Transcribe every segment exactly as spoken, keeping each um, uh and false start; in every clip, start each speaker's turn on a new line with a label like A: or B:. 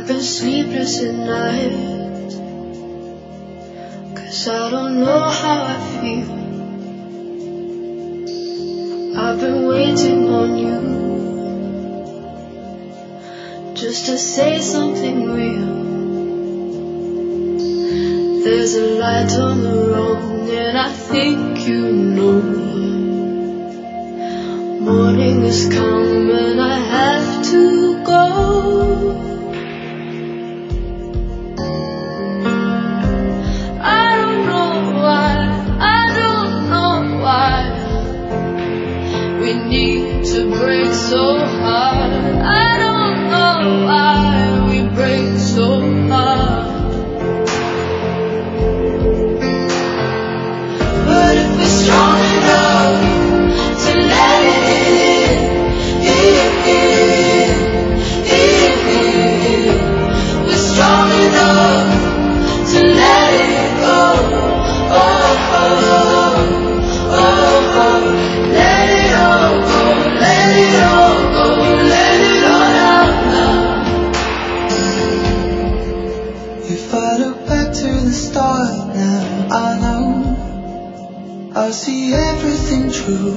A: I've been sleepless at night, 'cause I don't know how I feel. I've been waiting on you, just to say something real. There's a light on the road, and I think you know. Morning has come and I have to go. I don't know why, I don't know why we need to break so hard. I don't know why we break so hard. But if we're strong enough to let it in, in, in, in, in. We're strong enough to let it go. Oh, oh, oh, oh. Let it all go, let it all go, let it all out now.
B: If I look back to the start now, I know I see everything true.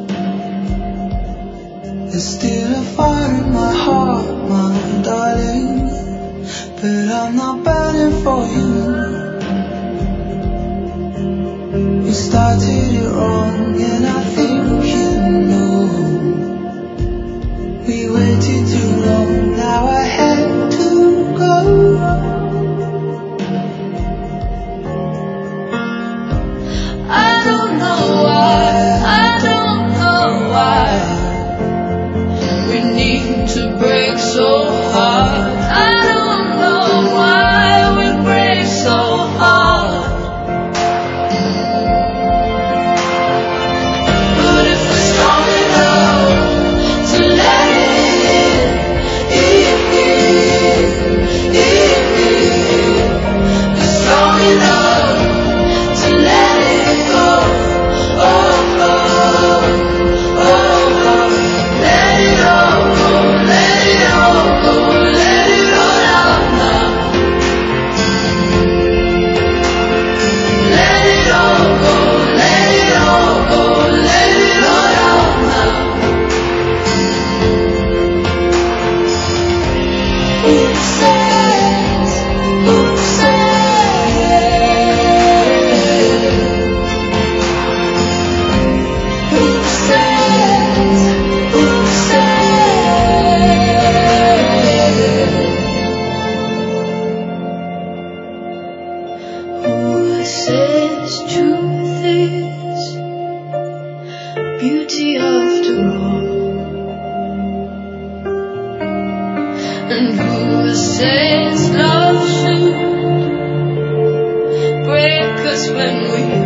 B: There's still a fire in my heart, my darling, but I'm not burning for you. We started it wrong, and I think you know. We waited too long, now I had to go.
A: I don't know why, I don't know why we need to break so hard. I don't know why we break so hard. But if we're strong enough to let it in, in, in, in, in. We're strong enough to let it go. Oh, oh, oh, oh. Let it all go, let it all go, let it all out now. Let it all go, let it all go, let it all out now. Who says, who says, who says, who says, who says truth is beauty after all? And who says love should break us when we